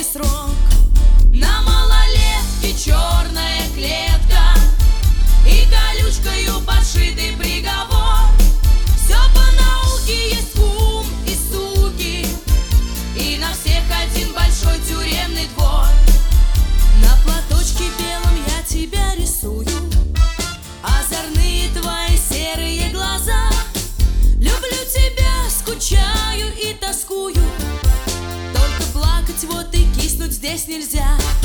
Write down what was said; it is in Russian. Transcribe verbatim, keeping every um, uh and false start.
срок. На малолетке черная клетка и колючкою подшитый приговор. Все по науке, есть ум и суки, и на всех один большой тюремный двор. На платочке белом я тебя рисую, озорные твои серые глаза. Люблю тебя, скучаю и тоскую, только плакать вот и киснуть здесь нельзя.